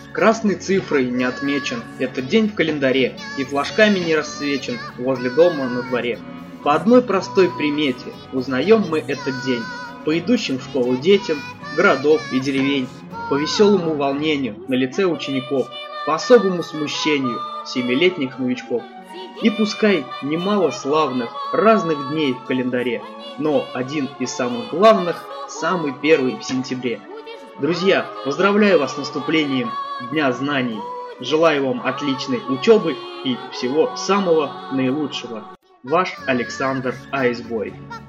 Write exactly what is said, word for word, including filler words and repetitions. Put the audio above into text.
Красной цифрой не отмечен этот день в календаре и флажками не рассвечен возле дома на дворе. По одной простой примете узнаем мы этот день по идущим в школу детям, городов и деревень, по веселому волнению на лице учеников, по особому смущению семилетних новичков. И пускай немало славных разных дней в календаре, но один из самых главных – самый первый в сентябре. Друзья, поздравляю вас с наступлением Дня знаний. Желаю вам отличной учебы и всего самого наилучшего. Ваш Александр Айсбой.